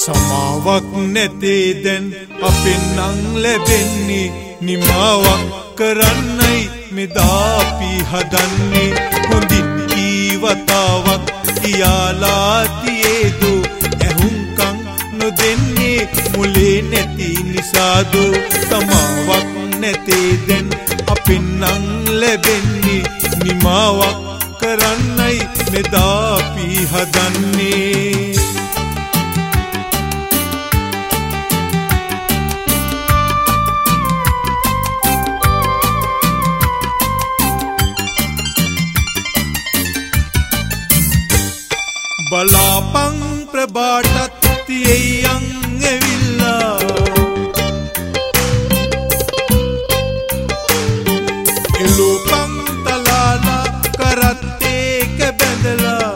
සමාවක් නැතේ දැන් අපෙන් නං ලැබෙන්නේ නිමාවක් කරන්නයි මෙදා අපි හදන්නේ හොඳින් කීවතාවක් කියාලා තියේදු ඇහුම්කන් නොදෙන්නේ මුලේ නැති නිසාදු සමාවක් නැතේ දැන් අපෙන් නං ලැබෙන්නේ නිමාවක් කරන්නයි මෙදා අපි හදන්නේ බලාපං ප්‍රබාටත් තියයන් ඇවිල්ලා එලෝපං තලාලා කරත්තේක බැඳලා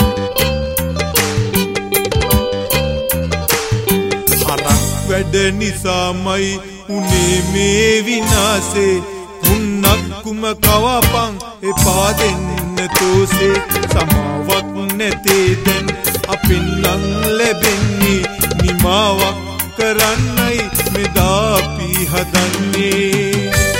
හරක් වැඩ නිසාමයි උනේ මේ විනාසේ පුන්නක්කුම කවපං එපා දෙන්න තෝසේ සමාවක් නැතේ දැන් අපෙන් නං ලැබෙන්නේ නිමාවක් කරන්නයි මෙදා අපි හදන්නේ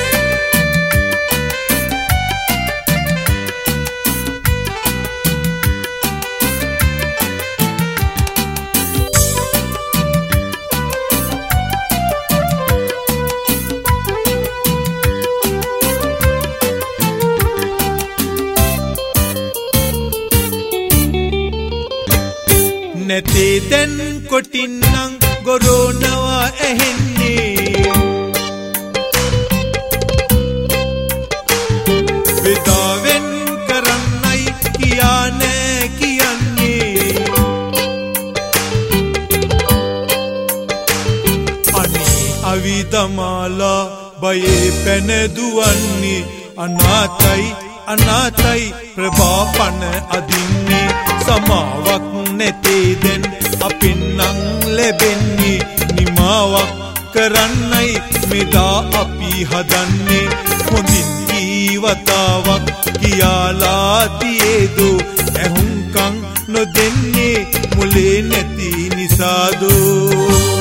නැතේ දැන් කොටින්නම් ගොරෝනවා ඇහෙන්නේ බෙදාවෙන් කරන්නයි කියා නෑ කියන්නේ අනේ අවිදමාලා බයේ පැනදුවන්නේ අනාතයි ප්‍රභාපන අදින්නේ සමාවක් නැතේ දැන් අපෙන් නං ලැබෙන්නේ නිමාවක් කරන්නයි මෙදා අපි හදන්නේ හොඳින් කීවතාවක් කියාලා තියේදු ඇහුම්කන් නොදෙන්නේ මුලේ නැති නිසාදෝ